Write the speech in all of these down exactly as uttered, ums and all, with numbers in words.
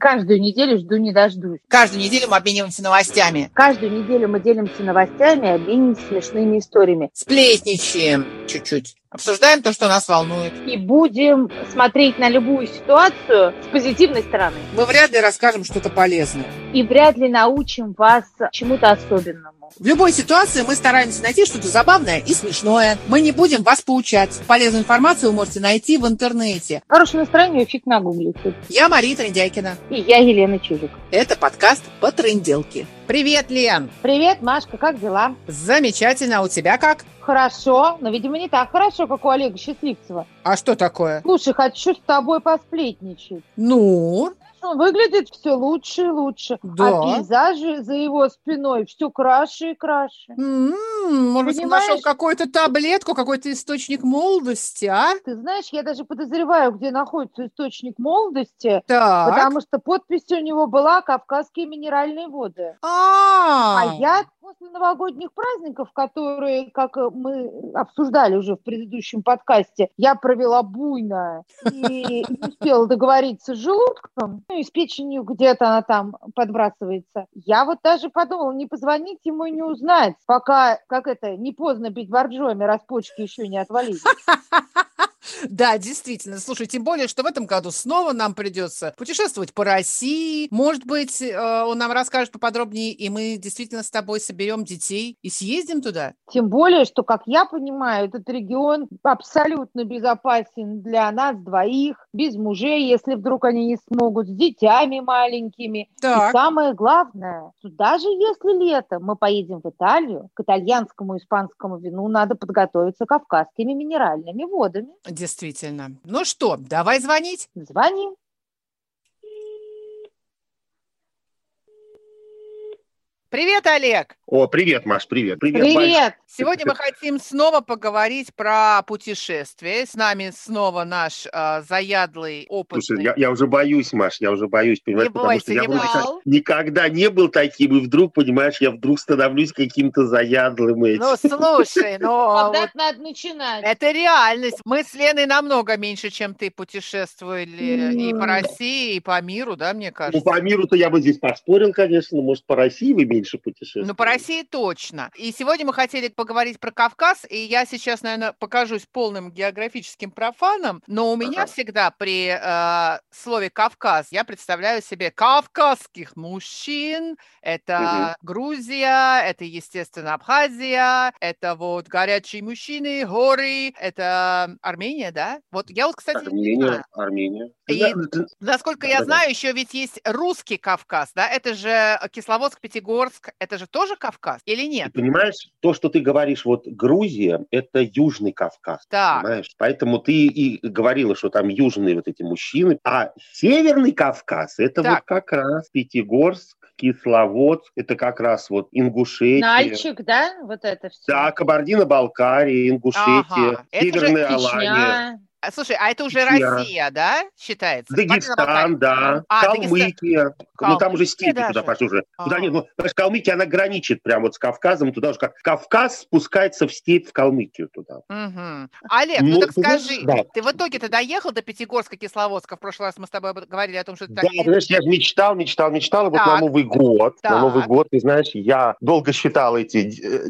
Каждую неделю жду не дождусь. Каждую неделю мы обмениваемся новостями. Каждую неделю мы делимся новостями и обмениваемся смешными историями. Сплетничаем чуть-чуть. Обсуждаем то, что нас волнует. И будем смотреть на любую ситуацию с позитивной стороны. Мы вряд ли расскажем что-то полезное. И вряд ли научим вас чему-то особенному. В любой ситуации мы стараемся найти что-то забавное и смешное. Мы не будем вас поучать. Полезную информацию вы можете найти в интернете. Хорошее настроение фиг нагуглите. Я Мария Трындяйкина. И я Елена Чижик. Это подкаст по трынделке. Привет, Лен. Привет, Машка, как дела? Замечательно. А у тебя как? Хорошо, но, видимо, не так хорошо, как у Олега Счастливцева. А что такое? Слушай, хочу с тобой посплетничать. Ну? Выглядит все лучше и лучше. Да. А пейзажи за его спиной все краше и краше. М-м, может, он нашел какую-то таблетку, какой-то источник молодости, а? Ты знаешь, я даже подозреваю, где находится источник молодости, так. потому что подпись у него была «Кавказские минеральные воды». А, а я после новогодних праздников, которые, как мы обсуждали уже в предыдущем подкасте, я провела буйно и не успела договориться с желудком, ну и с печенью где-то она там подбрасывается. Я вот даже подумала, не позвонить ему и не узнать, пока, как это, не поздно бить боржоми, раз почки еще не отвалились. Да, действительно. Слушай, тем более, что в этом году снова нам придется путешествовать по России. Может быть, он нам расскажет поподробнее, и мы действительно с тобой соберем детей и съездим туда? Тем более, что, как я понимаю, этот регион абсолютно безопасен для нас двоих, без мужей, если вдруг они не смогут, с детьми маленькими. Так. И самое главное, что даже если летом мы поедем в Италию, к итальянскому и испанскому вину надо подготовиться кавказскими минеральными водами. Действительно. Ну что, давай звонить? Звони. Привет, Олег! О, привет, Маш, привет. Привет! Привет. Сегодня мы хотим снова поговорить про путешествия. С нами снова наш э, заядлый, опытный... Слушай, я, я уже боюсь, Маш, я уже боюсь, понимаешь, не потому бойся, что я не никогда, никогда не был таким, и вдруг, понимаешь, я вдруг становлюсь каким-то заядлым этим. Ну, слушай, ну... Когда надо начинать? Это реальность. Мы с Леной намного меньше, чем ты, путешествовали и по России, и по миру, да, мне кажется? Ну, по миру-то я бы здесь поспорил, конечно, может, по России вы меньше путешествовали. Ну, по России точно. И сегодня мы хотели поговорить про Кавказ, и я сейчас, наверное, покажусь полным географическим профаном, но у меня ага. всегда при э, слове «Кавказ» я представляю себе кавказских мужчин, это угу. Грузия, это, естественно, Абхазия, это вот горячие мужчины, горы, это Армения, да? Вот я вот, кстати, Армения, не знаю. Армения. И, да, насколько да, я да, знаю, да. еще ведь есть русский Кавказ, да? Это же Кисловодск, Пятигорск, это же тоже Кавказ или нет? Ты понимаешь, то, что ты говоришь, вот Грузия, это Южный Кавказ, так. понимаешь? Поэтому ты и говорила, что там южные вот эти мужчины, а Северный Кавказ, это так. вот как раз Пятигорск, Кисловодск, это как раз вот Ингушетия. Нальчик, да? Вот это все. Да, Кабардино-Балкария, Ингушетия, ага. Северная Алания. Слушай, а это уже Чечня. Россия, да, считается? Дагестан, да. А, Дагестан. Калмыкия. Ну, там уже степи даже. туда пошли уже. Туда нет, ну, Калмыкия, она граничит прямо вот с Кавказом. Туда уже как Кавказ спускается в степь, в Калмыкию туда. Угу. Олег, ну, ну так скажи, да. ты в итоге-то доехал до Пятигорска, Кисловодска? В прошлый раз мы с тобой говорили о том, что... Да, ты знаешь, я мечтал, мечтал, мечтал. И вот на Новый год, так. на Новый год, ты знаешь, я долго считал эти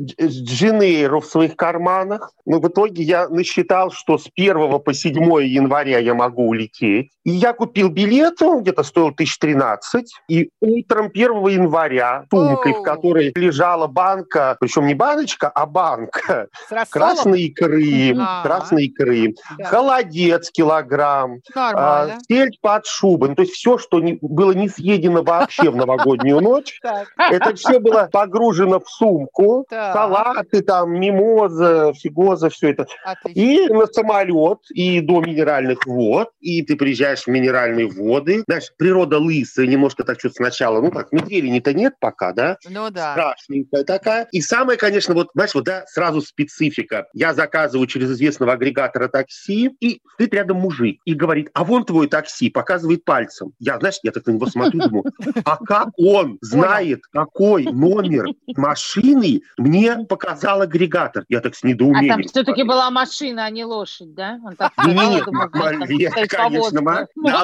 джинейры в своих карманах. Но в итоге я насчитал, что с первого по седьмого января я могу улететь. И я купил билет, он где-то стоил тысяч тринадцать. И утром первого января сумкой, в которой лежала банка, причем не баночка, а банка красной икры, а-а-а. красной икры, да. холодец килограмм, а, сельдь под шубой. Ну, то есть все, что не, было не съедено вообще в новогоднюю ночь, это все было погружено в сумку. Салаты там, мимоза, фигоза, все это. И на самолет, и до минеральных вод, и ты приезжаешь в минеральные воды. Знаешь, природа лысая, немножко так что-то сначала, ну как, медведей-то нет пока, да? Ну да. Страшненькая такая. И самое, конечно, вот, знаешь, вот, да, сразу специфика. Я заказываю через известного агрегатора такси, и стоит рядом мужик и говорит, а вон твой такси, показывает пальцем. Я, знаешь, я так на него смотрю, думаю, а как он знает, какой номер машины мне показал агрегатор? Я так с недоумением. А там все-таки была машина, а не лошадь, да? Он так Не-не-не, конечно, на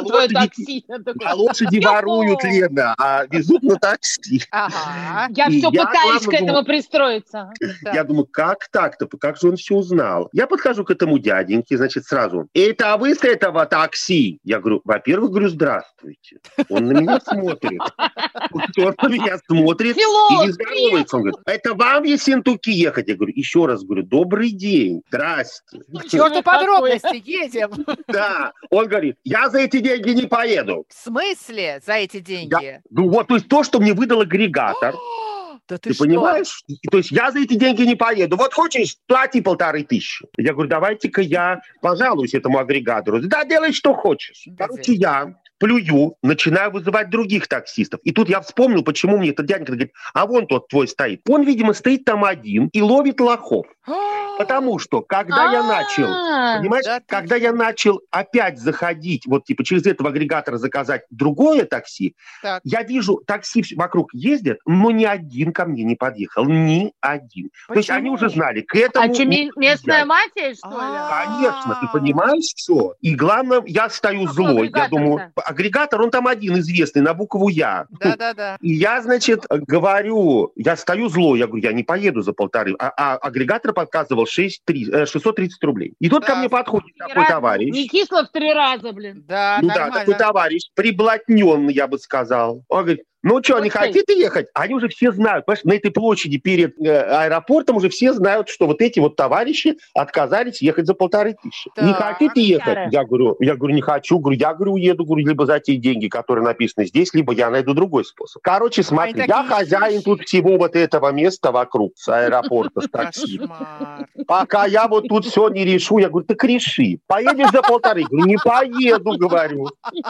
лошади воруют, Лена, а везут на такси. Я все пытаюсь к этому пристроиться. Я думаю, как так-то? Как же он все узнал? Я подхожу к этому дяденьке, значит, сразу. Это вы с этого такси? Я говорю, во-первых, говорю, здравствуйте. Он на меня смотрит. Он на меня смотрит и не здоровается. Он говорит, это вам в Ессентуки ехать? Я говорю, еще раз говорю, добрый день, здрасте. Черту подробности, едем. Да, он говорит, я за эти деньги не поеду. В смысле за эти деньги? Ну вот, то есть то, что мне выдал агрегатор. Да ты ты что? понимаешь? То есть я за эти деньги не поеду. Вот хочешь, плати полторы тысячи. Я говорю, давайте-ка я пожалуюсь этому агрегатору. Да, делай, что хочешь. Короче, я плюю, начинаю вызывать других таксистов. И тут я вспомнил, почему мне этот дяденька говорит, а вон тот твой стоит. Он, видимо, стоит там один и ловит лохов. Потому что, когда я начал, понимаешь, когда я начал опять заходить, вот типа через этого агрегатора заказать другое такси, я вижу, такси вокруг ездят, но ни один ко мне не подъехал. Ни один. То есть они уже знали, к этому... А что, местная мафия, что ли? Конечно, ты понимаешь все. И главное, я стою злой. Я думаю, агрегатор, он там один известный, на букву Я. Да-да-да. И я, значит, говорю, я стою злой, я говорю, я не поеду за полторы. А, а агрегатор показывал шестьсот тридцать рублей. И тут да. ко мне подходит такой раз, товарищ. Не кисло в три раза, блин. Да, ну нормально. Да, такой товарищ, приблотненный, я бы сказал. Он говорит, ну что, вот не хотите ехать? Они уже все знают, понимаешь, на этой площади перед э, аэропортом уже все знают, что вот эти вот товарищи отказались ехать за полторы тысячи. Да. Не хотите ехать? Я говорю, я говорю, не хочу. Говорю, я говорю, уеду, говорю, либо за те деньги, которые написаны здесь, либо я найду другой способ. Короче, смотри, Ой, я хозяин вещи. Тут всего вот этого места вокруг, с аэропорта, с такси. Пока я вот тут все не решу, я говорю, так реши. Поедешь за полторы? Говорю, не поеду, говорю.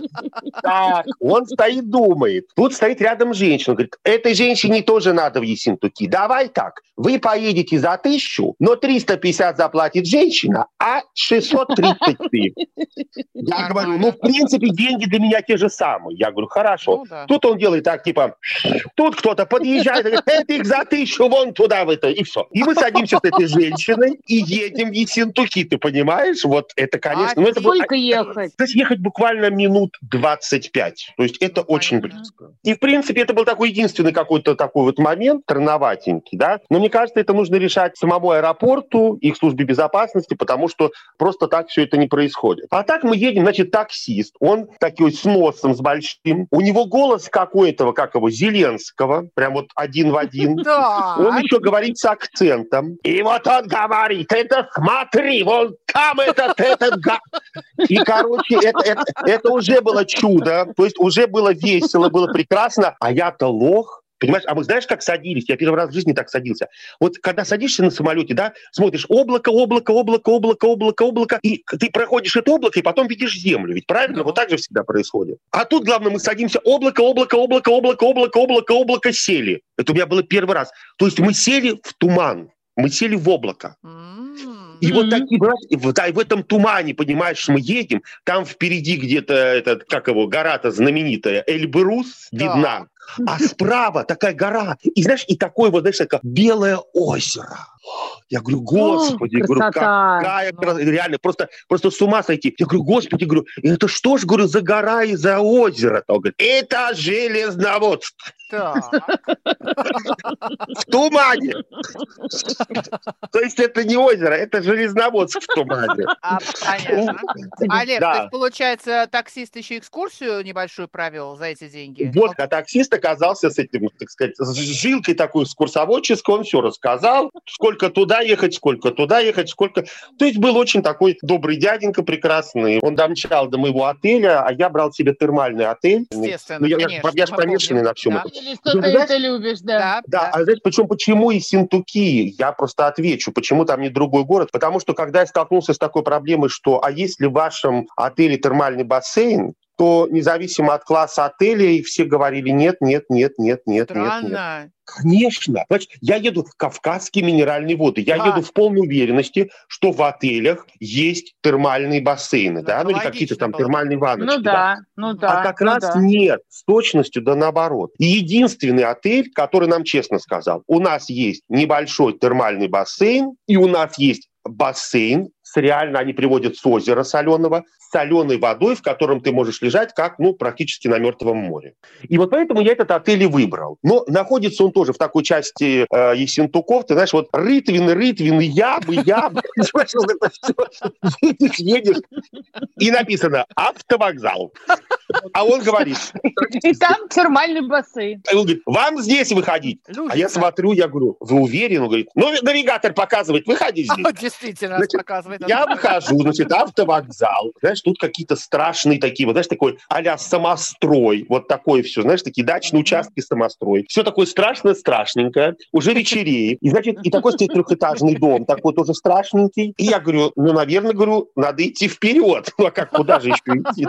Так, он стоит, думает. Тут стоит рядом женщина. Говорит, этой женщине тоже надо в Ессентуки. Давай так, вы поедете за тысячу, но триста пятьдесят заплатит женщина, а шестьсот тридцать ты. Я говорю, ну, в принципе, деньги для меня те же самые. Я говорю, хорошо. Ну, да. Тут он делает так, типа, тут кто-то подъезжает, говорит, это их за тысячу вон туда, в это, и все. И мы садимся с этой женщиной и едем в Ессентуки, ты понимаешь? Вот это, конечно... А ну, это сколько было, ехать? То есть ехать буквально минут двадцать пять. То есть это ну, очень понятно. Близко. И, в принципе, это был такой единственный какой-то такой вот момент, трудноватенький, да. Но мне кажется, это нужно решать самому аэропорту, их службе безопасности, потому что просто так все это не происходит. А так мы едем, значит, таксист, он такой с носом, с большим, у него голос какой-то, как его, Зеленского, прям вот один в один. Он еще говорит с акцентом. И вот он говорит, это смотри, вон там этот, этот, и, короче, это, это, это уже было чудо, то есть уже было весело, было прекрасно, а я-то лох. Понимаешь, а мы знаешь, как садились? Я первый раз в жизни так садился. Вот когда садишься на самолете, да, смотришь облако, облако, облако, облако, облако, облако, и ты проходишь это облако, и потом видишь землю. Ведь правильно? Ну. Вот так же всегда происходит. А тут, главное, мы садимся облако, облако, облако, облако, облако, облако, облако, сели. Это у меня было первый раз. То есть мы сели в туман, мы сели в облако. И mm-hmm. вот такие, да, и в этом тумане, понимаешь, мы едем, там впереди где-то, этот, как его, гора-то знаменитая, Эльбрус видна, а справа такая гора, и знаешь, и такое вот, знаешь, такое белое озеро. Я говорю, господи, О, говорю, какая красота, реально, просто, просто с ума сойти. Я говорю, господи, говорю, это что ж, говорю, за гора и за озеро? Он говорит, это Железноводск. В тумане. То есть это не озеро, это Железноводск в тумане. Понятно. Олег, то есть, получается, таксист еще экскурсию небольшую провел за эти деньги? Вот, а таксист оказался с этим, так сказать, с жилкой такой экскурсоводческой, он все рассказал, сколько туда ехать, сколько туда ехать, сколько... То есть был очень такой добрый дяденька, прекрасный. Он домчал до моего отеля, а я брал себе термальный отель. Естественно, ну, я, конечно. Я, я же помешанный на всем да. этом. Или что ты это любишь, да. Да, да, да. А знаете, причем, почему Ессентуки? Я просто отвечу, почему там не другой город. Потому что, когда я столкнулся с такой проблемой, что, а есть ли в вашем отеле термальный бассейн, то независимо от класса отеля, все говорили нет, нет, нет, нет, нет, Странно. нет, нет. Конечно. Значит, я еду в Кавказские минеральные воды. Я а. еду в полной уверенности, что в отелях есть термальные бассейны, ну, да, ну или какие-то там было. термальные ванночки. Ну да, да. ну да. А как ну, раз да. нет, с точностью да наоборот. И единственный отель, который нам честно сказал, у нас есть небольшой термальный бассейн, и у нас есть бассейн, реально они приводят с озера соленого, с соленой водой, в котором ты можешь лежать, как, ну, практически на Мертвом море. И вот поэтому я этот отель и выбрал. Но находится он тоже в такой части э, Ессентуков, ты знаешь, вот рытвины, рытвины, ябы, ябы. Едешь, едешь, и написано «Автовокзал». А он говорит... И там термальный бассейн. Он говорит, вам здесь выходить. А я смотрю, я говорю, вы уверены? Он говорит, ну, навигатор показывает, выходи здесь. Действительно, показывает. Я выхожу, значит, автовокзал. Знаешь, тут какие-то страшные такие, вот, знаешь, такой а-ля самострой. Вот такое все, знаешь, такие дачные участки самострой. Все такое страшное-страшненькое. Уже вечереет. И, значит, и такой стоит трехэтажный дом, такой тоже страшненький. И я говорю, ну, наверное, говорю, надо идти вперед. Ну, а как, куда же еще идти?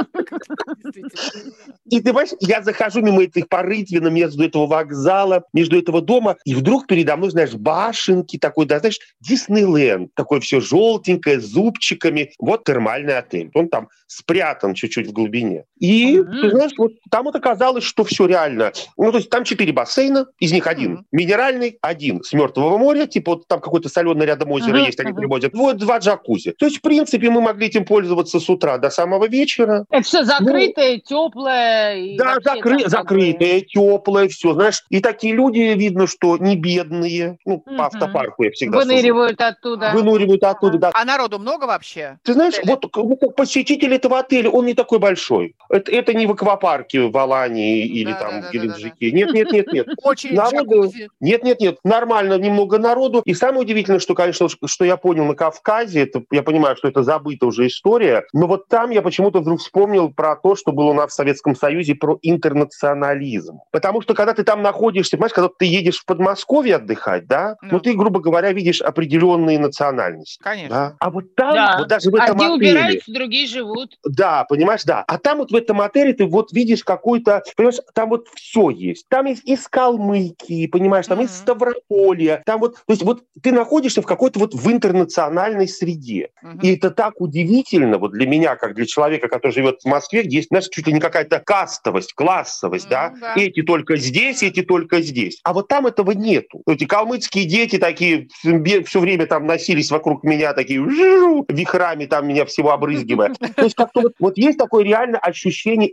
И ты понимаешь, я захожу мимо этих порытвин, между этого вокзала, между этого дома, и вдруг передо мной, знаешь, башенки, такой, да, знаешь, Диснейленд, такое все желтенькое, с зубчиками. Вот термальный отель. Он там спрятан чуть-чуть в глубине. И, mm-hmm. ты знаешь, вот там вот оказалось, что все реально. Ну, то есть там четыре бассейна, из них один mm-hmm. минеральный, один с Мертвого моря, типа вот там какое-то соленое рядом озеро mm-hmm. есть, они mm-hmm. приводят. Вот два джакузи. То есть, в принципе, мы могли этим пользоваться с утра до самого вечера. Это все закрытое, ну, теплое. И да, закры- закрытое, теплое, все, знаешь. И такие люди, видно, что не бедные. Ну, mm-hmm. по автопарку я всегда выныривают сужу. оттуда. Выныривают оттуда, да. А народу много вообще? Ты знаешь, вот посетитель этого отеля, он не такой большой. Это, это не в аквапарке в Алании или да, там да, в Геленджике. Да, да, да. Нет, нет, нет, нет. Очень народу... Нет, нет, нет. Нормально, немного народу. И самое удивительное, что, конечно, что я понял на Кавказе, это, я понимаю, что это забыта уже история, но вот там я почему-то вдруг вспомнил про то, что было у нас в Советском Союзе, про интернационализм. Потому что когда ты там находишься, понимаешь, когда ты едешь в Подмосковье отдыхать, да, ну, ну ты, грубо говоря, видишь определенные национальности. Конечно. Да? А вот там, да. вот даже в этом Одни отеле... убираются, другие живут. Да, понимаешь, да. А там вот в этом отеле ты вот видишь какой-то... Понимаешь, там вот все есть. Там есть из Калмыкии, понимаешь, там mm-hmm. из Ставрополья. Там вот... То есть вот ты находишься в какой-то вот в интернациональной среде. Mm-hmm. И это так удивительно вот для меня, как для человека, который живет в Москве, где есть, знаешь, чуть ли не какая-то кастовость, классовость, mm-hmm, да? да? Эти только здесь, эти только здесь. А вот там этого нету. Эти калмыцкие дети такие все время там носились вокруг меня, такие вихрами там меня всего обрызгивая. То есть как-то вот, вот есть такое реально ощущение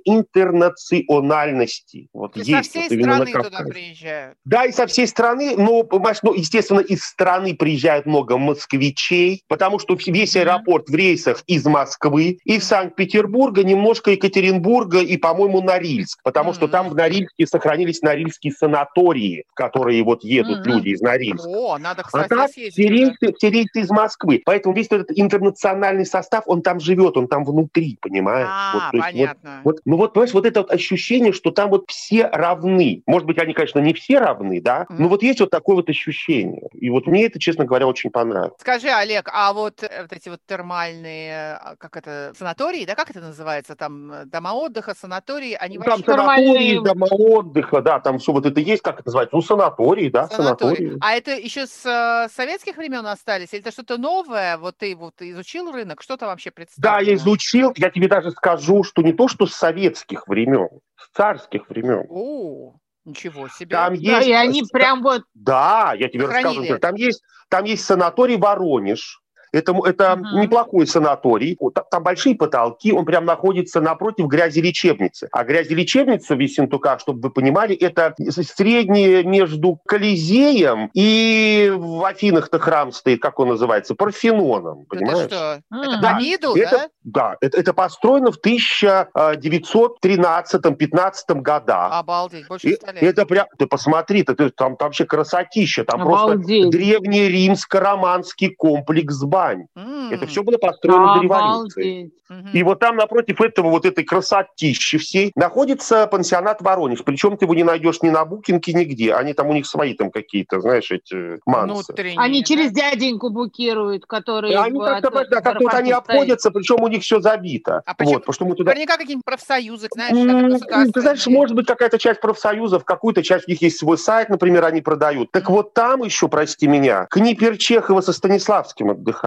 интернациональности. Вот и есть. со всей Вот страны туда приезжают. Да, и со всей страны, но, ну, естественно, из страны приезжает много москвичей, потому что весь аэропорт в рейсах из Москвы, из Санкт-Петербурга, немножко Екатеринбурга и, по-моему, Норильск, потому mm-hmm. что там в Норильске сохранились норильские санатории, в которые вот едут mm-hmm. люди из Норильска. О, надо, кстати, а так все рейсы, все рейсы из Москвы. Поэтому весь этот интернациональный состав, он там живет, он там внутри, понимаешь? А, вот, понятно. Вот, вот, ну вот, понимаешь, вот это вот ощущение, что там вот все равны. Может быть, они, конечно, не все равны, да, mm-hmm. но вот есть вот такое вот ощущение. И вот мне это, честно говоря, очень понравилось. Скажи, Олег, а вот, вот эти вот термальные, как это, санатории, да, как это называется, там, дома отдыха, санатории, они там вообще... санатории, дома отдыха, да, там все вот это есть, как это называется, ну, санатории, да, санатории. санатории. А это еще с э, советских времен остались? Или это что-то новое? Вот ты вот изучил рынок, что там вообще представлено? Да, я изучил, я тебе даже скажу, что не то, что с советских времен, с царских времен. О, ничего себе. Там да, есть... и они прям вот... Да, я тебе расскажу. Там есть, там есть санаторий «Воронеж». Это, это uh-huh. неплохой санаторий. Там большие потолки, он прям находится напротив грязелечебницы. А грязелечебница в Ессентуках, чтобы вы понимали, это среднее между Колизеем и в Афинах-то храм стоит, как он называется, Парфеноном. Понимаешь? Это что? Uh-huh. Это по виду, это, да? Да, это, это построено в тысяча девятьсот тринадцатом-пятнадцатом годах. Обалдеть, больше ста лет. Это прям, ты посмотри, ты, там, там вообще красотища, там Обалдеть. Просто древний римско-романский комплекс бань. Mm. Это все было построено до революции. Mm-hmm. И вот там напротив этого вот этой красотищи всей находится пансионат «Воронеж». Причем ты его не найдешь ни на букинге, нигде. Они там, у них свои там какие-то, знаешь, эти мансы. Внутренние, они да? через дяденьку букируют, которые... И они как-то, от, да, как-то вот они обходятся, причем у них все забито. А почему? Вот, потому что мы туда... Наверняка какие-нибудь профсоюзы, знаешь, mm-hmm. Ты знаешь, может быть, какая-то часть профсоюзов, какую-то часть у них есть свой сайт, например, они продают. Так mm-hmm. вот там еще, прости меня, Книперчехова со Станиславским отдыхают.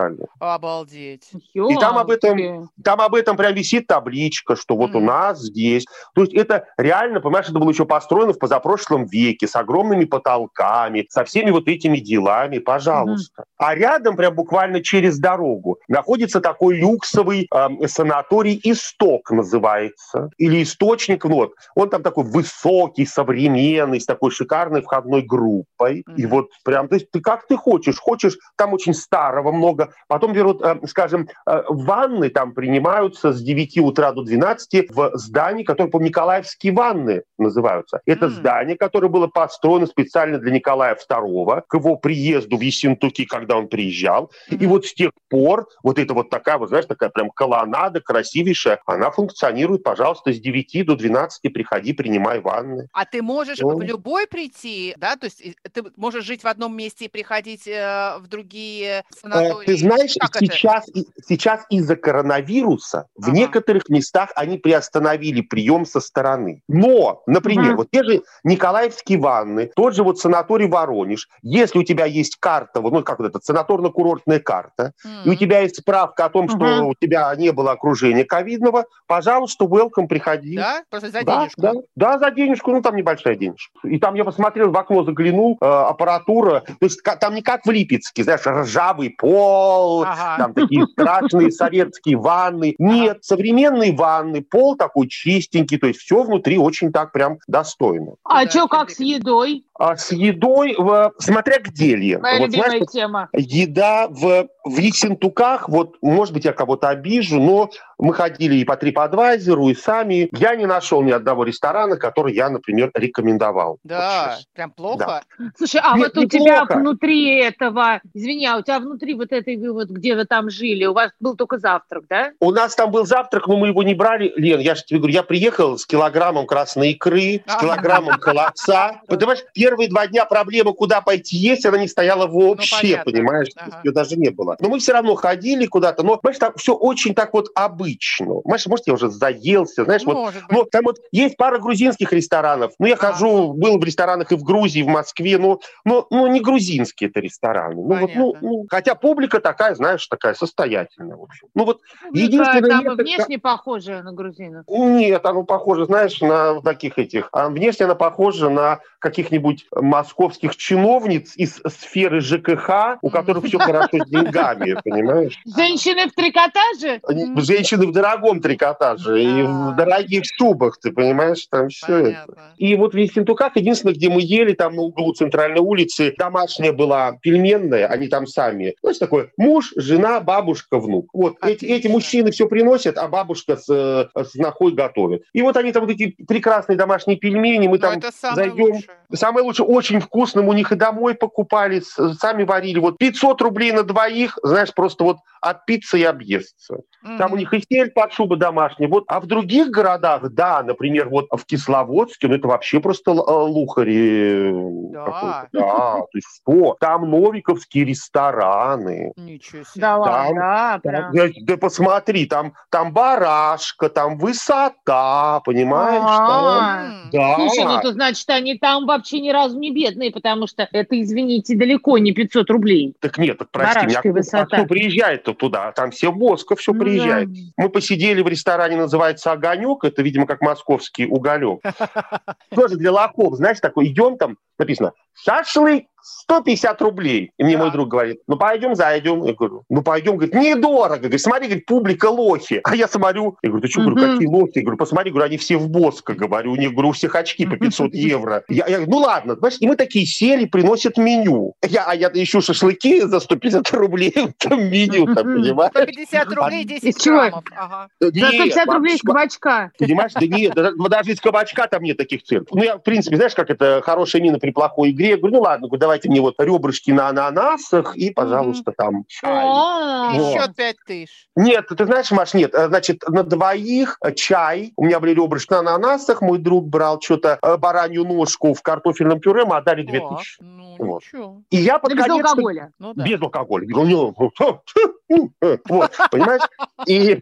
уникальный. Обалдеть. И там об этом, там об этом прям висит табличка, что вот mm-hmm. у нас здесь. То есть это реально, понимаешь, это было еще построено в позапрошлом веке, с огромными потолками, со всеми вот этими делами, пожалуйста. Mm-hmm. А рядом, прям буквально через дорогу, находится такой люксовый э, санаторий «Исток» называется. Или «Источник». Вот. Он там такой высокий, современный, с такой шикарной входной группой. Mm-hmm. И вот прям, то есть ты как ты хочешь. Хочешь, там очень старого много. Потом берут, э, скажем, э, ванны там принимаются с девяти утра до двенадцати в здании, которое, по Николаевские ванны называются. Это mm. здание, которое было построено специально для Николая второго к его приезду в Ессентуки, когда он приезжал. Mm-hmm. И вот с тех пор вот эта вот такая, вот знаешь, такая прям колоннада красивейшая, она функционирует, пожалуйста, с девяти до двенадцати приходи, принимай ванны. А ты можешь ну. в любой прийти, да? То есть ты можешь жить в одном месте и приходить э, в другие санатории? Ты знаешь, сейчас, сейчас из-за коронавируса ага. в некоторых местах они приостановили прием со стороны. Но, например, ага. вот те же Николаевские ванны, тот же вот санаторий Воронеж, если у тебя есть карта, ну как вот эта санаторно-курортная карта, ага. и у тебя есть справка о том, что ага. у тебя не было окружения ковидного, пожалуйста, welcome, приходи. Да? Просто за да, денежку? Да, да, за денежку, ну там небольшая денежка. И там я посмотрел, в окно заглянул, э, аппаратура, то есть там не как в Липецке, знаешь, ржавый пол, ага. там такие страшные советские ванны. Нет, ага. современные ванны, пол такой чистенький, то есть все внутри очень так прям достойно. А да, что, как с едой? А с едой, в, смотря где, Лен. Моя вот, любимая знаешь, тема. Еда в, в Ессентуках, вот, может быть, я кого-то обижу, но мы ходили и по TripAdvisor, и сами. Я не нашел ни одного ресторана, который я, например, рекомендовал. Да, вот прям плохо. Да. Слушай, а Нет, вот у тебя внутри этого, извини, а у тебя внутри вот этой, вот где вы там жили, у вас был только завтрак, да? У нас там был завтрак, но мы его не брали. Лен, я же тебе говорю, я приехал с килограммом красной икры, с килограммом холодца. Понимаешь, первые два дня проблема, куда пойти есть, она не стояла вообще, ну, понимаешь? Ага. Ее даже не было. Но мы все равно ходили куда-то. Но, понимаешь, там все очень так вот обычно. Понимаешь, может, я уже заелся, знаешь, вот. Ну, там вот есть пара грузинских ресторанов. Ну, я ага. хожу, был в ресторанах и в Грузии, и в Москве, но, но, ну, не грузинские это рестораны. Ну, вот, ну, ну, хотя публика такая, знаешь, такая состоятельная, в общем. Ну, вот публика единственное... Там место, внешне как... похожа на грузинов? Нет, она похожа, знаешь, на таких этих... А внешне она похожа на каких-нибудь московских чиновниц из сферы ЖКХ, у которых все хорошо с деньгами, понимаешь? Женщины в трикотаже? Женщины в дорогом трикотаже и в дорогих шубах, ты понимаешь, там все это. И вот в Ессентуках единственное, где мы ели, там на углу центральной улицы, домашняя была пельменная, они там сами. Знаешь, такой муж, жена, бабушка, внук. Вот эти, эти мужчины все приносят, а бабушка с, с снохой готовит. И вот они там вот эти прекрасные домашние пельмени, мы там зайдем. Лучшее. Самое лучшее, очень вкусным, у них и домой покупали, сами варили. Вот пятьсот рублей на двоих, знаешь, просто вот отпиться и объесться. Mm-hmm. Там у них и сель под шубой домашняя. Вот. А в других городах, да, например, вот в Кисловодске, ну это вообще просто лухари. Да. Да, то есть что? Там новиковские рестораны. Ничего себе. Да ладно, да, прям. Да, да посмотри, там, там барашка, там высота, понимаешь? Там, да. Слушай, ну то значит, они там вообще ни разу не бедные, потому что это, извините, далеко не пятьсот рублей. Так нет, так прости меня, а кто приезжает-то туда? Там все Боско, все приезжает. Mm-hmm. Мы посидели в ресторане, называется «Огонек», это, видимо, как московский уголек. Тоже для лохов, знаешь, такой, идем там, написано «Шашлык сто пятьдесят рублей». И мне да. мой друг говорит, ну пойдем, зайдем. Я говорю, ну пойдем. Говорит, недорого. Говорит, смотри, говорит, публика лохи. А я смотрю, я говорю, ты что, mm-hmm. говорю, какие лохи? Я говорю, посмотри, говорю, они все в Боско, говорю, у них, говорю, у всех очки по пятьсот евро. Я, я говорю, ну ладно, знаешь, и мы такие сели, приносят меню. Я, а я ищу шашлыки за сто пятьдесят рублей в том меню, там, понимаешь? сто пятьдесят рублей, десять граммов. Ага. За сто пятьдесят рублей из кабачка. Понимаешь, да нет, даже из кабачка там нет таких цен. Ну я, в принципе, знаешь, как это хорошая мина при плохой игре. Я говорю, ну ладно, давайте мне вот ребрышки на ананасах и, пожалуйста, mm-hmm. там чай. Oh. Вот. Еще пять тысяч. Нет, ты знаешь, Маш, нет, значит, на двоих чай, у меня были ребрышки на ананасах, мой друг брал что-то, баранью ножку в картофельном пюре, мы отдали две тысячи. Ну, Ну, вот. Ничего. И я под без конец... алкоголя. Ну, да. Без алкоголя. Вот, понимаешь? И,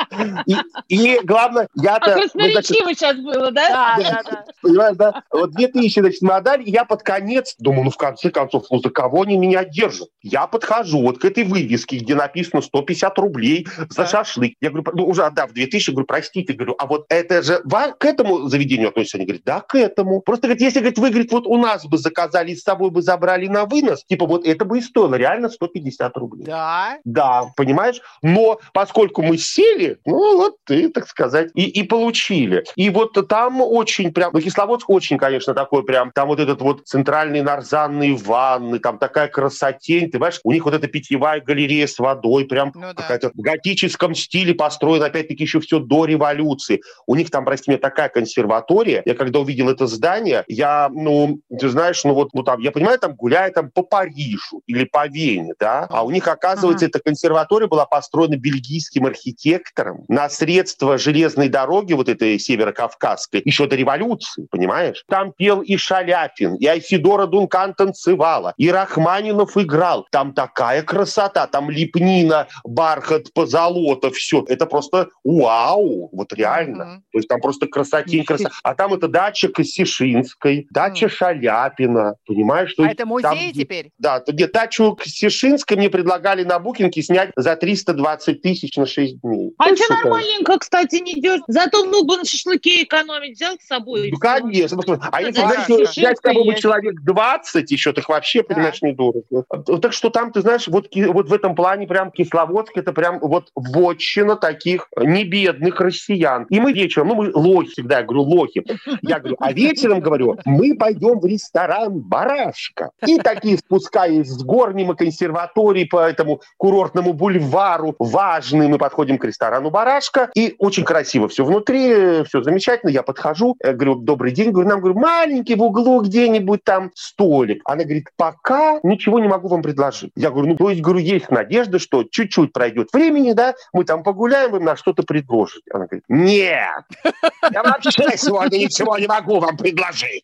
и, и главное, я-то... А красноречиво сейчас было, да? Да, да, да. Понимаешь, да? Вот две тысячи, значит, медаль, и я под конец думаю, ну, в конце концов, ну, за кого они меня держат? Я подхожу вот к этой вывеске, где написано сто пятьдесят рублей за Так. шашлык. Я говорю, ну, уже отдав две тысячи, говорю, простите, говорю, а вот это же ва- к этому заведению относится? Они говорят, да, к этому. Просто, говорит, если, говорит, вы, говорит, вот у нас бы заказали и с собой бы забрали на вынос, типа вот это бы и стоило реально сто пятьдесят рублей. Да. Да, понимаешь? Но поскольку мы сели, ну вот и, так сказать, и, и получили. И вот там очень прям, ну Кисловодск очень, конечно, такой прям, там вот этот вот центральные нарзанные ванны, там такая красотень, ты понимаешь, у них вот эта питьевая галерея с водой, прям Ну да. какая-то в готическом стиле построена, опять-таки, еще все до революции. У них там, прости меня, такая консерватория. Я когда увидел это здание, я, ну, ты знаешь, ну вот, ну там, я понимаю, там гуляю там по Парижу или по Вене, да, а у них, оказывается, Ага. эта консерватория была построена бельгийским архитектором на средства железной дороги, вот этой северокавказской, еще до революции, понимаешь? Там пел и Шаляпин, и Айсидора Дункан танцевала, и Рахманинов играл. Там такая красота, там лепнина, бархат, позолота, все. Это просто вау, вот реально. Мгм. То есть там просто красотень, красота. А там это дача Костишинской, дача Мгм. Шаляпина, понимаешь? То А есть это там- музей теперь? Да, где дачу Костишинской мне предлагали на букинге снять за триста двадцать тысяч на шесть дней. А Ну, что что там? нормальненько, кстати, не идешь? Зато мог бы на шашлыке экономить, взял с собой. и Ну, всё. конечно. потому что- А если, Да, знаешь, да, что взять с собой бы есть. человек двадцать еще, так вообще, Да. понимаешь, недорого. Так что там, ты знаешь, вот, ки- вот в этом плане прям Кисловодск, это прям вот вотчина таких небедных россиян. И мы вечером, ну мы лохи всегда, я говорю, лохи. Я говорю, а вечером, говорю, мы пойдем в ресторан «Барашка». И такие, спускаясь с гор мимо консерватории по этому курортному бульвару, важный, мы подходим к ресторану «Барашка». И очень красиво все внутри, все замечательно. Я подхожу, я говорю, добрый день. Говорю, нам, говорю, маленький в углу где-нибудь там столик. Она говорит, пока ничего не могу вам предложить. Я говорю, ну, то есть, говорю, есть надежда, что чуть-чуть пройдет времени, да, мы там погуляем, вы нам что-то предложите. Она говорит, нет, я вообще сегодня ничего не могу вам предложить.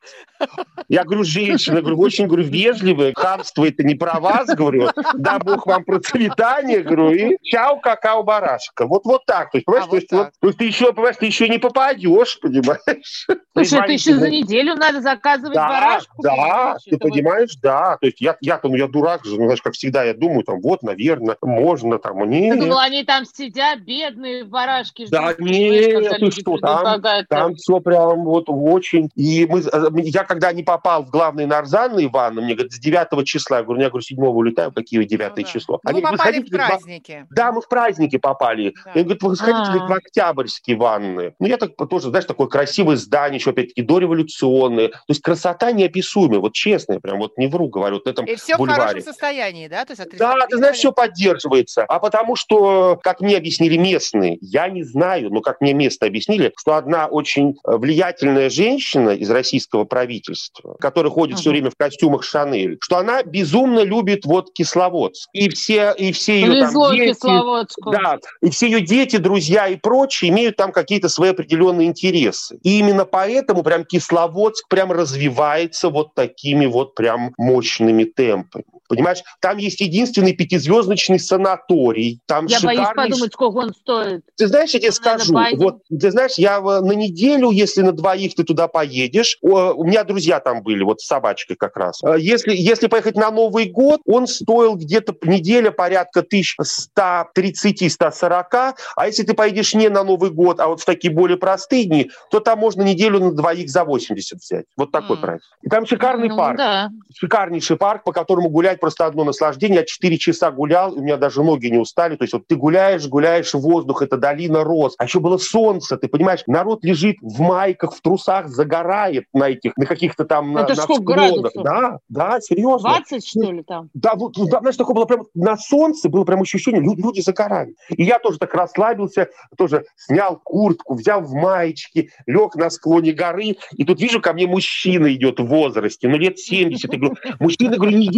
Я говорю, женщина, говорю, вы очень, говорю, вежливые, хамство это не про вас, говорю, да бог вам процветания, говорю, и чау, какао, барашка. Вот, вот так, то есть, понимаешь, А, то, вот есть, вот, так. то есть ты еще, понимаешь, ты еще не попадешь, понимаешь? Слушай, это еще за Предварительно. неделю надо заказывать Да, барашку. да, понимаешь? ты Это вот- понимаешь, да. То есть я, я там, я дурак же, ну, знаешь, как всегда, я думаю, там, вот, наверное, можно, там, не. Я думала, они там сидят, бедные барашки. Да ждут, понимаешь, когда нет, ты люди что, придут там, богатые. там все прям вот очень. И мы, я когда не попал в главные нарзанные ванны, мне говорят, с девятого числа, я говорю, я говорю, седьмого улетаю, какие вы девятое Ну да. число? Ну, Они вы говорят, попали в «Сходите, говорит, праздники. да, мы в праздники попали. Да. Я говорю, вы сходите, говорит, в А. октябрьские ванны. Ну, я так тоже, знаешь, такое красивое здание, еще опять-таки дореволюционное. То есть красота неописуемая, вот честно, прям вот не вру, говорю, вот на этом И все в бульваре. хорошем состоянии, да? То есть Да, ты знаешь, все отреставрировали? поддерживается. А потому что, как мне объяснили местные, я не знаю, но как мне местные объяснили, что одна очень влиятельная женщина из российского правительства, которая ходит все Ага. время в костюмах Шанель, что она безумно любит вот Кисловодск. И все, и все ее там Повезло дети... Кисловодску. Да, и все ее дети, друзья и прочие имеют там какие-то свои определенные интересы. И именно поэтому прям Кисловодск прям развивается вот такими вот прям мощными темпами. Понимаешь, там есть единственный пятизвездочный санаторий. Там Я боюсь шикарный... подумать, сколько он стоит. Ты знаешь, я тебе Ну, надо скажу, пойду. вот, ты знаешь, я в- на неделю, если на двоих ты туда поедешь, о, у меня друзья там были, вот с собачкой как раз. Э, Если, если поехать на Новый год, он стоил где-то неделя порядка тысяч сто тридцать - сто сорок, а если ты поедешь не на Новый год, а вот в такие более простые дни, то там можно неделю на двоих за восемьдесят взять. Вот такой М. прайс. И там шикарный Ну, парк. да. Шикарнейший парк, по которому гулять просто одно наслаждение. Я четыре часа гулял, и у меня даже ноги не устали. То есть вот ты гуляешь, гуляешь, воздух, это долина роз. А еще было солнце, ты понимаешь, народ лежит в майках, в трусах, загорает на этих, на каких-то там на, Это на сколько склонах. градусов? Да, да, серьезно. двадцать, что ли, там? Да, вот, да, знаешь, такое было прям на солнце, было прям ощущение, люди, люди загорали. И я тоже так расслабился, тоже снял куртку, взял в маечке, лег на склоне горы, и тут вижу, ко мне мужчина идет в возрасте, ну, лет семьдесят. Я говорю, мужчина, говорю, не идите ко мне,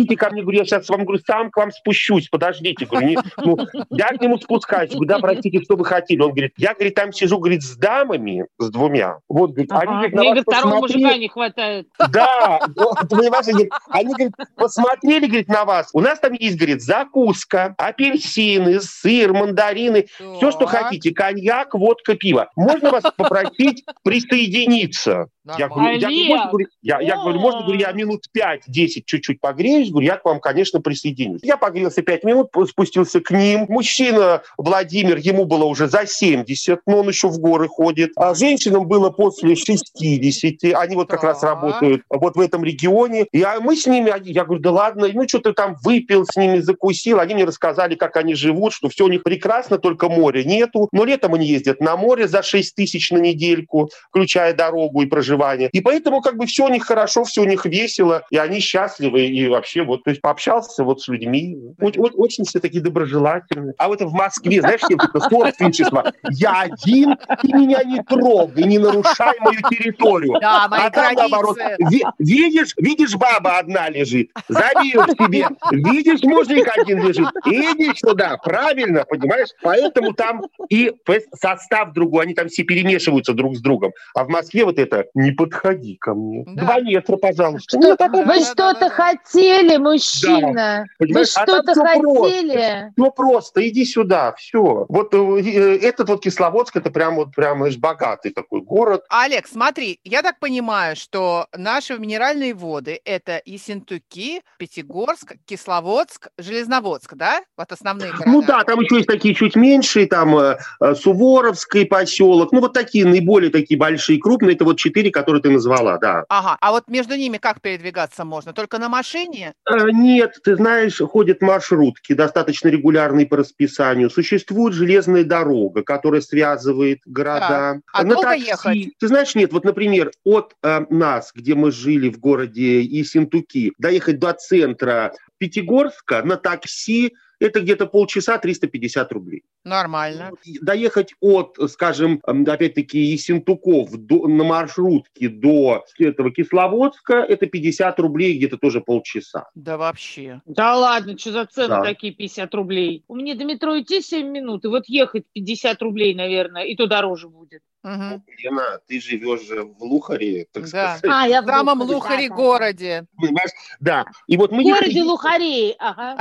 говорю, я сейчас вам, говорю, сам к вам спущусь, подождите. Говорю, не, ну, я к нему спускаюсь. Говорю, да, простите, что вы хотели? Он говорит, я, говорит, там сижу, говорит, с дамами, с двумя. Вот, говорит, ага. они, говорит, на Мне, вас второго мужика не хватает. Да, понимаешь, они, говорит, посмотрели, говорит, на вас. У нас там есть, говорит, закуска, апельсины, сыр, мандарины, так. все, что хотите, коньяк, водка, пиво. Можно вас попросить присоединиться? Я говорю, я, можно, говорю, я, я говорю, можно, говорю, я минут пять-десять чуть-чуть погреюсь, говорю, я к вам, конечно, присоединюсь. Я погрелся пять минут, спустился к ним. Мужчина Владимир, ему было уже за семьдесят, но он еще в горы ходит. А женщинам было после шестидесяти, они вот как раз работают вот в этом регионе. И мы с ними, я говорю, да ладно, ну что ты там выпил, с ними закусил. Они мне рассказали, как они живут, что все у них прекрасно, только моря нету. Но летом они ездят на море за шесть тысяч на недельку, включая дорогу и проживание. И поэтому как бы все у них хорошо, все у них весело, и они счастливы, и вообще вот, то есть пообщался вот с людьми, очень, очень все такие доброжелательные. А вот в Москве, знаешь, это собственничество. Я один, ты меня не трогай, не нарушай мою территорию. Да, мои а там, наоборот, ви, видишь, видишь, баба одна лежит, забьешь себе, видишь, мужик один лежит, иди сюда, правильно, понимаешь? Поэтому там и состав другой, они там все перемешиваются друг с другом. А в Москве вот это не подходи ко мне. Да. Два метра, пожалуйста. Что, да, вы да, что-то да, да, хотели, мужчина. Да. Вы что-то а хотели. Ну просто, иди сюда, все. Вот э, этот вот Кисловодск, это прям вот прям аж богатый такой город. Олег, смотри, я так понимаю, что наши минеральные воды это Ессентуки, Пятигорск, Кисловодск, Железноводск, да? Вот основные города. Ну да, там еще есть такие чуть меньшие, там э, Суворовский поселок, ну вот такие наиболее такие большие, крупные, это вот четыре, которые ты назвала, да. Ага, а вот между ними как передвигаться можно? Только на машине? Э, нет, ты знаешь, ходят маршрутки, достаточно регулярные по расписанию. Существует железная дорога, которая связывает города. Да. А на долго такси. Ехать? Ты знаешь, нет, вот, например, от э, нас, где мы жили в городе Ессентуки, доехать до центра Пятигорска на такси, это где-то полчаса, триста пятьдесят рублей. Нормально. Доехать от, скажем, опять-таки, Ессентуков до, на маршрутке до этого Кисловодска, это пятьдесят рублей, где-то тоже полчаса. Да вообще. Да ладно, что за цены да. такие пятьдесят рублей? У меня до метро идти семь минут, и вот ехать пятьдесят рублей, наверное, и то дороже будет. Угу. Лена, ты живешь же в Лухаре, так да. сказать. А, я в самом Лухаре да, городе. Понимаешь? Да. И вот мы в городе ехали... Лухарей, ага.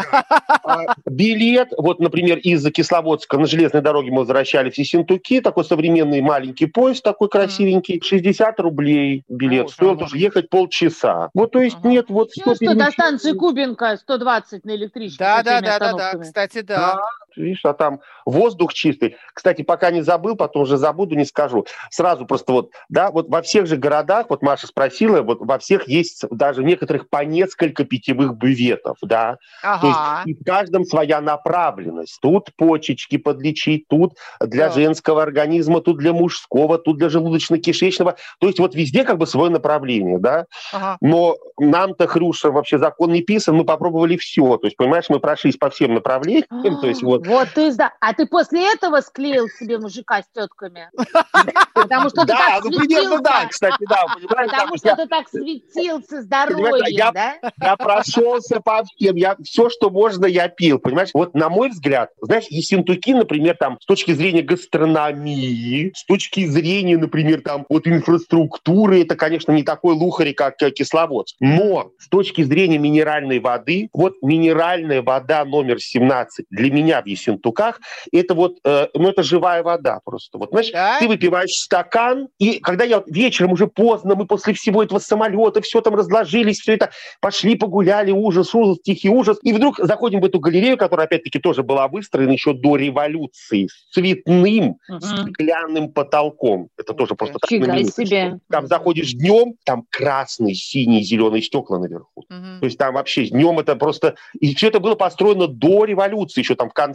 Билет, вот, например, из Кисловодска на железной дороге мы возвращались в Ессентуки, такой современный маленький поезд, такой красивенький, шестьдесят рублей билет, стоил тоже ехать полчаса. Вот, то есть, нет, вот... Что, что до станции Кубинка сто двадцать на электричке. Да, да, да, да, да, кстати, да. Видишь, а там воздух чистый. Кстати, пока не забыл, потом уже забуду, не скажу. Сразу просто вот, да, вот во всех же городах, вот Маша спросила, вот во всех есть даже в некоторых по несколько питьевых бюветов, да. Ага. То есть и в каждом своя направленность. Тут почечки подлечить, тут для да. женского организма, тут для мужского, тут для желудочно-кишечного. То есть вот везде как бы свое направление, да. Ага. Но нам-то, Хрюша, вообще закон не писан, мы попробовали все. То есть, понимаешь, мы прошлись по всем направлениям, то есть вот. Вот ты, да. А ты после этого склеил себе мужика с тетками? Потому что ты да, так ну примерно да, кстати, да. Потому что ты так светился здоровьем, да? Я прошелся по всем, я все, что можно, я пил, понимаешь? Вот на мой взгляд, знаешь, Ессентуки, например, там, с точки зрения гастрономии, с точки зрения, например, там, вот инфраструктуры, это, конечно, не такой Лухари, как Кисловодск. Но с точки зрения минеральной воды, вот минеральная вода номер семнадцать для меня в Ессентуках, это вот, э, ну, это живая вода просто. Вот, знаешь, да? Ты выпиваешь стакан, и когда я вечером уже поздно, мы после всего этого самолета, все там разложились, все это, пошли погуляли, ужас, ужас, тихий ужас, и вдруг заходим в эту галерею, которая, опять-таки, тоже была выстроена еще до революции, с цветным угу. стеклянным потолком. Это тоже okay. просто так. Фига себе. Там заходишь днем, там красные, синие, зеленые стекла наверху. Угу. То есть там вообще днем это просто... И все это было построено до революции, еще там в конце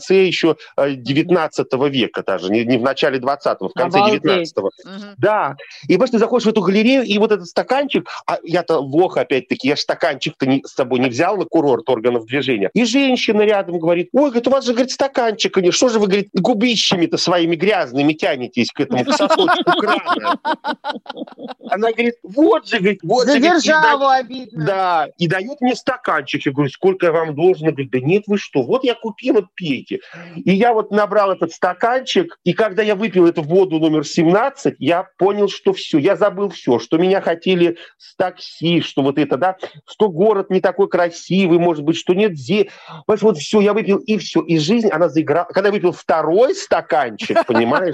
конце еще девятнадцатого века даже, не, не в начале двадцатого, в конце Обалдеть. девятнадцатого. Мгм. Да. И просто ты заходишь в эту галерею, и вот этот стаканчик, а я-то лох опять-таки, я же стаканчик-то не, с собой не взял на курорт органов движения. И женщина рядом говорит: ой, говорит, у вас же, говорит, стаканчик, а не что же вы, говорит, губищами-то своими грязными тянетесь к этому к сосочку крана. Она говорит: вот же, говорит, вот За же, говорит, и державу да- обидно. да, и дает мне стаканчик. Я говорю: сколько я вам должен? Она говорит: да нет, вы что, вот я купил, вот пейте. И я вот набрал этот стаканчик, и когда я выпил эту воду номер семнадцать, я понял, что все, я забыл все, что меня хотели с такси, что вот это, да, что город не такой красивый, может быть, что нет зе... Понимаешь, вот все, я выпил, и все, и жизнь, она заиграла. Когда я выпил второй стаканчик, понимаешь,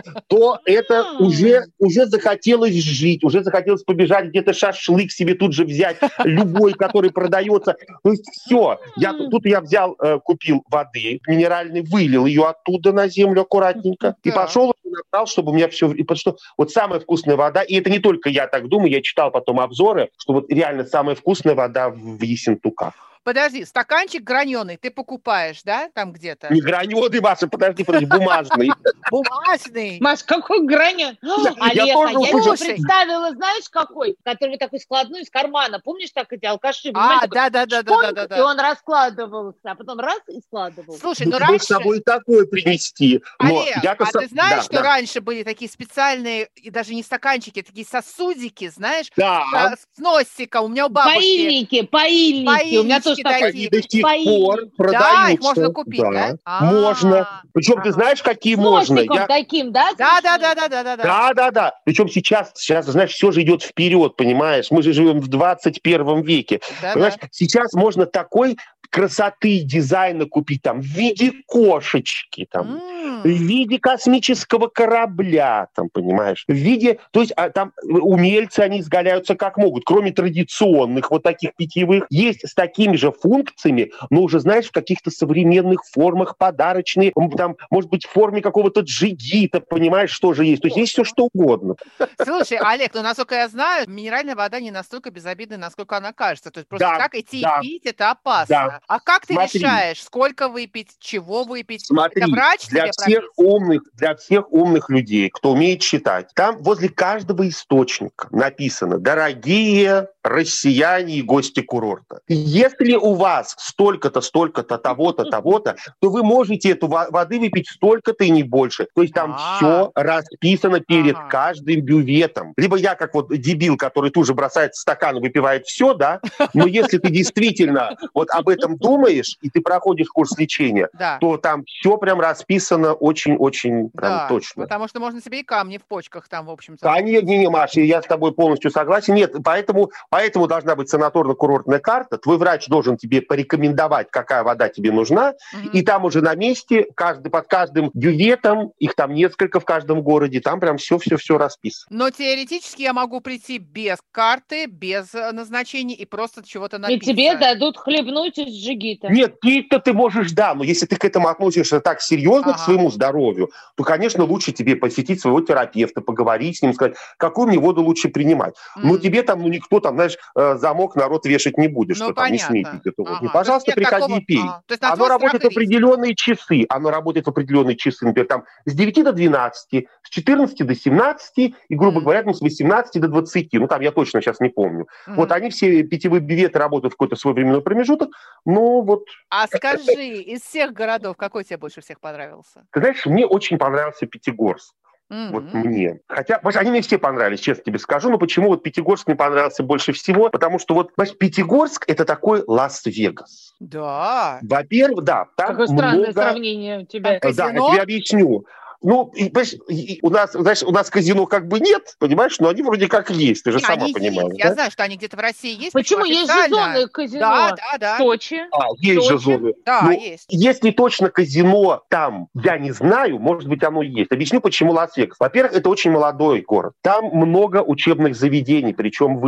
то это уже, уже захотелось жить, уже захотелось побежать где-то шашлык себе тут же взять, любой, который продается. То есть все. Я, тут я взял, э, купил воды минеральной, вылил ее оттуда на землю аккуратненько и Так. пошел и набрал, чтобы у меня все... И потому что вот самая вкусная вода, и это не только я так думаю, я читал потом обзоры, что вот реально самая вкусная вода в Ессентуках. Подожди, стаканчик граненый ты покупаешь, да, там где-то? Не граненый, Маша, подожди, подожди, бумажный. Бумажный. Маш, какой гранен? Я Олег, а я тоже его слушай. представила, знаешь, какой? Который такой складной из кармана. Помнишь, так эти алкаши? А, Такой да-да-да-да-да-да. шпоньк, и он раскладывался, а потом раз и складывал. Слушай, Ну, ну ты можешь с раньше... собой такой принести. Но Олег, я-то а сам- ты знаешь, да, что да. раньше были такие специальные, и даже не стаканчики, а такие сосудики, знаешь, Да. со- с носиком. У меня у бабушки Поильники, поильники. У меня тоже Поильнички такой. такие. Они до сих Поильник. пор Да, продаются. их можно купить, да? А. Можно. Причем ты Ага. знаешь, какие С можно? носиком Я- таким, да? Да, да, смешным? да, да, да, да, да. Да, да, да. Причем сейчас, сейчас, знаешь, все же идет вперед, понимаешь? Мы же живем в двадцать первом веке. Да, Понимаешь, да. сейчас можно такой красоты дизайна купить там в виде кошечки, там, М. в виде космического корабля, там, понимаешь, в виде, то есть а, там умельцы, они изгаляются как могут, кроме традиционных вот таких питьевых, есть с такими же функциями, но уже, знаешь, в каких-то современных формах, подарочные, м, там, может быть, в форме какого-то джигита, понимаешь, что же есть, то есть есть все что угодно. Слушай, Олег, ну, насколько я знаю, минеральная вода не настолько безобидная, насколько она кажется. То есть просто Да, так идти да, и пить, это опасно. да. А как ты Смотри. решаешь, сколько выпить, чего выпить? Смотри, Это врач для тебе всех прописывает? умных, для всех умных людей, кто умеет читать, там возле каждого источника написано: дорогие россияне и гости курорта. Если у вас столько-то, столько-то, того-то, того-то, то вы можете эту во- воды выпить столько-то и не больше. То есть там А. все расписано перед Ага. каждым бюветом. Либо я, как вот дебил, который тут же бросает стакан и выпивает все, да, но если ты действительно вот об этом думаешь, и ты проходишь курс лечения, Да. то там все прям расписано очень-очень прям Да, точно. потому что можно себе и камни в почках там, в общем-то. Конечно, не, не, Маша, я с тобой полностью согласен. Нет, поэтому, поэтому должна быть санаторно-курортная карта. Твой врач должен тебе порекомендовать, какая вода тебе нужна, Мгм. и там уже на месте, каждый, под каждым бюветом, их там несколько в каждом городе, там прям все-все-все расписано. Но теоретически я могу прийти без карты, без э, назначения и просто чего-то И напиться. тебе дадут хлебнуть из джигита. Нет, пить-то ты можешь, да, но если ты к этому относишься так серьезно, Ага. к своему здоровью, то, конечно, лучше тебе посетить своего терапевта, поговорить с ним, сказать, какую мне воду лучше принимать. Но М. тебе там, ну, никто там, знаешь, э, замок народ вешать не будет, Ну, что там не смей понятно. пить эту воду. Ага. То Пожалуйста, есть нет приходи такого- и пей. ага. То есть на Оно твой страх работает в и риск. определенные часы. Оно работает в определенные часы. Например, там с девяти до двенадцати, с четырнадцати до семнадцати и, грубо Мгм. говоря, там, с восемнадцати до двадцати. Ну, там я точно сейчас не помню. Мгм. Вот они все, питьевые бюветы, работают в какой-то свой временной промежуток, но вот А скажи, из всех городов какой тебе больше всех понравился? ты знаешь, мне очень понравился Пятигорск. Вот Мгм. мне. Хотя, может, они мне все понравились, честно тебе скажу, но почему вот Пятигорск мне понравился больше всего? Потому что вот, знаешь, Пятигорск — это такой Лас-Вегас. Да. Во-первых, да, там Какое странное много... сравнение у тебя. Там Да, я казино? тебе объясню. Ну, и, понимаешь, и у нас, знаешь, у нас казино как бы нет, понимаешь, но они вроде как есть, ты же Не, сама они понимаешь, есть. да? Я знаю, что они где-то в России есть. Почему? причем Есть же официально. зоны казино. Да, да, да. В Сочи. А, есть же Сочи. зоны. Да, Ну, есть. если точно казино там, я не знаю, может быть, оно и есть. Объясню, почему Лас-Вегас. Во-первых, это очень молодой город. Там много учебных заведений, причем высших.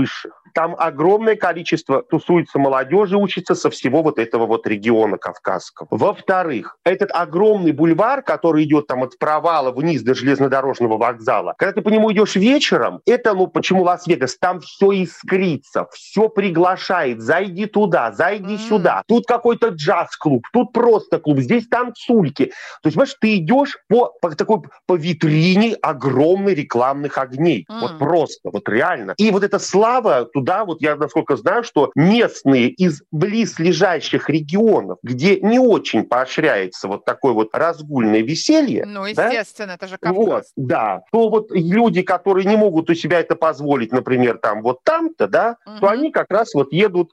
там огромное количество тусуется молодежи, учится со всего вот этого вот региона Кавказского. Во-вторых, этот огромный бульвар, который идет там от провала вниз до железнодорожного вокзала, когда ты по нему идешь вечером, это, ну, почему Лас-Вегас, там все искрится, все приглашает, зайди туда, зайди mm. сюда, тут какой-то джаз-клуб, тут просто клуб, здесь танцульки. То есть, понимаешь, ты идешь по, по такой по витрине огромной рекламных огней. Mm. Вот просто, вот реально. И вот эта слава туда, вот я насколько знаю, что местные из близлежащих регионов, где не очень поощряется вот такое вот разгульное веселье. Ну, естественно, да? Это же Кавказ. Вот, да. То вот люди, которые не могут у себя это позволить, например, там вот там-то, да, mm-hmm. то они как раз вот едут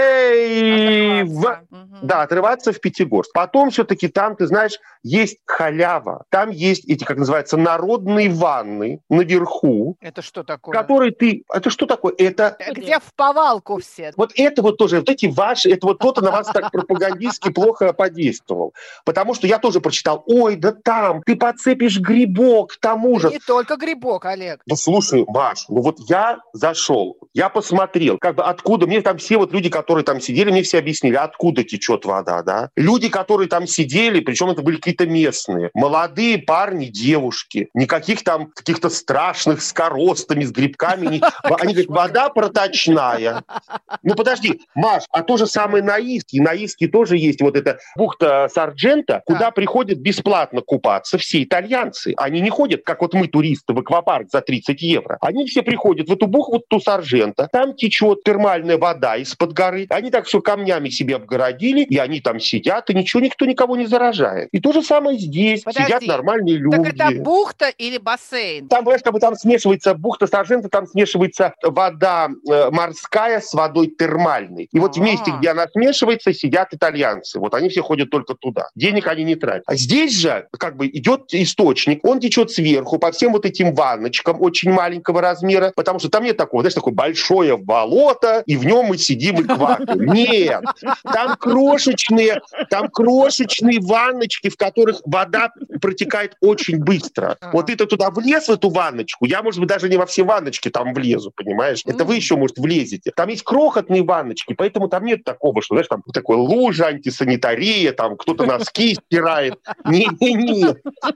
хе-хе-хей, в... mm-hmm. да, отрываться в Пятигорск. Потом все-таки там, ты знаешь, есть халява. Там есть эти, как называется, народные ванны наверху. Это что такое? Которые ты... Это что такое? Это... Где в повалку все. Вот это вот тоже, вот эти ваши, это вот кто-то на вас так пропагандистски плохо подействовал. Потому что я тоже прочитал, ой, да там, ты подцепишь грибок к тому же. Не только грибок, Олег. Ну, слушай, Маш, ну вот я зашел, я посмотрел, как бы откуда, мне там все вот люди, которые там сидели, мне все объяснили, откуда течет вода, да. Люди, которые там сидели, причем это были какие-то местные, молодые парни, девушки, никаких там каких-то страшных с коростами, с грибками. Не... Они говорят, вода проточная. Ну подожди, Маш, а то же самое на Иске. На Иске тоже есть вот эта бухта Сарджента, куда да. приходят бесплатно купаться все итальянцы. Они не ходят, как вот мы, туристы, в аквапарк за тридцать евро. Они все приходят в эту бухту Сарджента, там течет термальная вода из-под горы. Они так все камнями себе обгородили, и они там сидят, и ничего, никто никого не заражает. И то же самое здесь. Подожди, сидят нормальные люди. Так это бухта или бассейн? Там, знаешь, как бы там смешивается бухта Сарджента, там смешивается вода э, морская с водой термальной. И вот А-а-а. вместе, где она смешивается, сидят итальянцы. Вот они все ходят только туда. Денег они не тратят. А здесь же как бы идет источник, он течет сверху по всем вот этим ванночкам очень маленького размера, потому что там нет такого, знаешь, такое большое болото, и в нем мы сидим и квакаем. Нет! Там крошечные, там крошечные ванночки, в которых вода протекает очень быстро. А-а-а. Вот ты-то туда влез, в эту ванночку, я, может быть, даже не во все ванночки там влезу, понимаешь? Это вы еще, может, влезете. Там есть крохотные ванночки, поэтому там нет такого, что, знаешь, там такой лужа, антисанитария, там кто-то носки стирает. Не-не-не.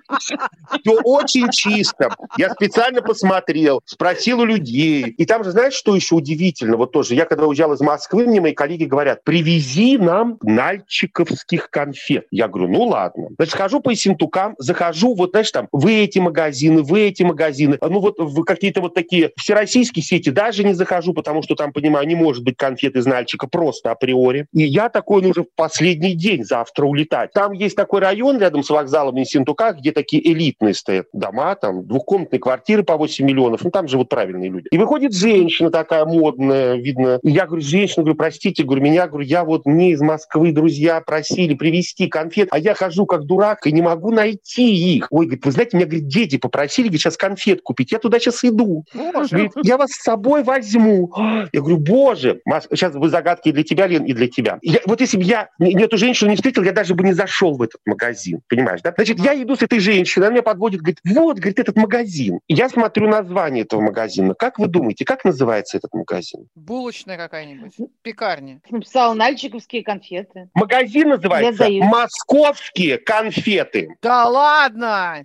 Все очень чисто. Я специально посмотрел, спросил у людей. И там же, знаешь, что еще удивительно? Вот тоже, я когда уезжал из Москвы, мне мои коллеги говорят, привези нам нальчиковских конфет. Я говорю, ну ладно. Значит, хожу по Ессентукам, захожу, вот, знаешь, там, вы эти магазины, вы эти магазины. Ну вот в какие-то вот такие всероссийские сети даже не захожу, потому что там, понимаю, не может быть конфет из Нальчика просто априори. И я такой, ну, уже в последний день завтра улетать. Там есть такой район рядом с вокзалом в Ессентуках, где такие элитные стоят дома, там, двухкомнатные квартиры по восемь миллионов, ну, там живут правильные люди. И выходит женщина такая модная, видно. И я говорю, женщина, говорю, простите, говорю, меня, говорю, я вот, мне из Москвы друзья просили привезти конфет, а я хожу как дурак и не могу найти их. Ой, говорит, вы знаете, меня, говорит, дети попросили, говорит, сейчас конфет купить, я туда сейчас иду. Говорит, я вас с собой возьму. Я говорю, боже, Маш, сейчас вы загадки для тебя, Лен, и для тебя. Я, вот если бы я эту женщину не встретил, я даже бы не зашел в этот магазин, понимаешь, да? Значит, я иду с этой женщиной, она меня подводит, говорит, вот, говорит, этот магазин. И я смотрю название этого магазина. Как вы думаете, как называется этот магазин? Булочная какая-нибудь, пекарня. Написал нальчиковские конфеты. Магазин называется «Московские конфеты». Да ладно!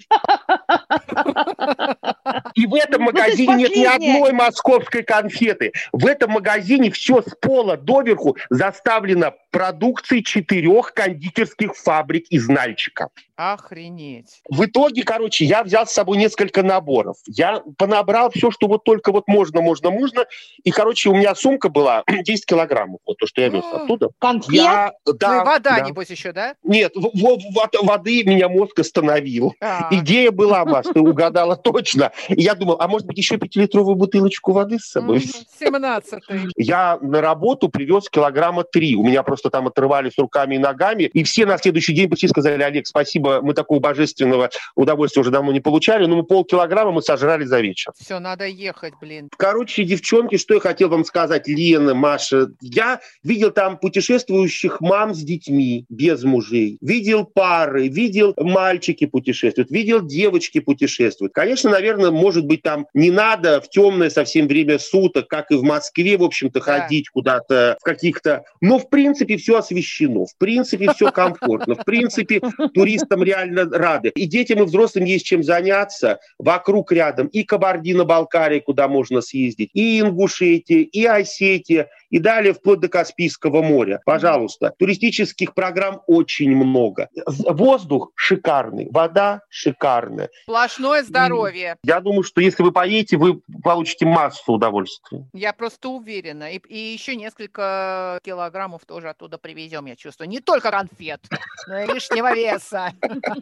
И в этом магазине нет ни одной московской конфеты. В этом магазине все с пола доверху заставлено продукцией четырех кондитерских фабрик из Нальчика. Охренеть. В итоге, короче, я взял с собой несколько наборов. Я понабрал все, что вот только вот можно, можно, можно. И, короче, у меня сумка была десять килограммов. Вот то, что я вез оттуда. Конфет? Я, да, ну и вода, да. небось, еще, да? Нет, в, в, в, воды меня мозг остановил. А-а-а. Идея была, Маш, ты угадала точно. И я думал, а может быть, еще пятилитровую бутылочку воды с собой? семнадцатый. Я на работу привез килограмма три. У меня просто просто там отрывались руками и ногами. И все на следующий день пришли и сказали: Олег, спасибо, мы такого божественного удовольствия уже давно не получали, но мы полкилограмма мы сожрали за вечер. Все, надо ехать, блин. Короче, девчонки, что я хотел вам сказать, Лена, Маша, я видел там путешествующих мам с детьми, без мужей, видел пары, видел мальчики путешествуют, видел девочки путешествуют. Конечно, наверное, может быть, там не надо в темное совсем время суток, как и в Москве, в общем-то, да. ходить куда-то в каких-то... Но, в принципе, все освещено, в принципе, все комфортно, в принципе, туристам реально рады. И детям, и взрослым есть чем заняться. Вокруг рядом и Кабардино-Балкария, куда можно съездить, и Ингушетия, и Осетия, и далее вплоть до Каспийского моря. Пожалуйста. Туристических программ очень много. Воздух шикарный, вода шикарная. Сплошное здоровье. И я думаю, что если вы поедете, вы получите массу удовольствия. Я просто уверена. И, и еще несколько килограммов тоже оттуда привезем, я чувствую. Не только конфет, но и лишнего веса.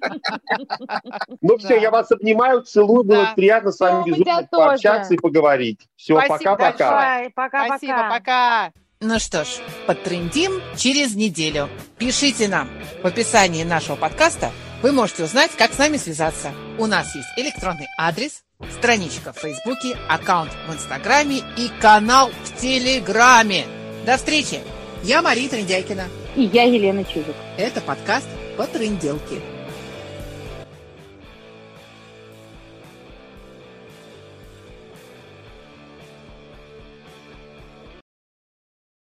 Ну все, я вас обнимаю, целую. Было приятно с вами безумно пообщаться и поговорить. Все, пока-пока. Пока-пока. Спасибо, пока. Ну что ж, подтрендим через неделю. Пишите нам. В описании нашего подкаста вы можете узнать, как с нами связаться. У нас есть электронный адрес, страничка в Фейсбуке, аккаунт в Инстаграме и канал в Телеграме. До встречи! Я Мария Трендяйкина. И я Елена Чижик. Это подкаст «Потрынделки».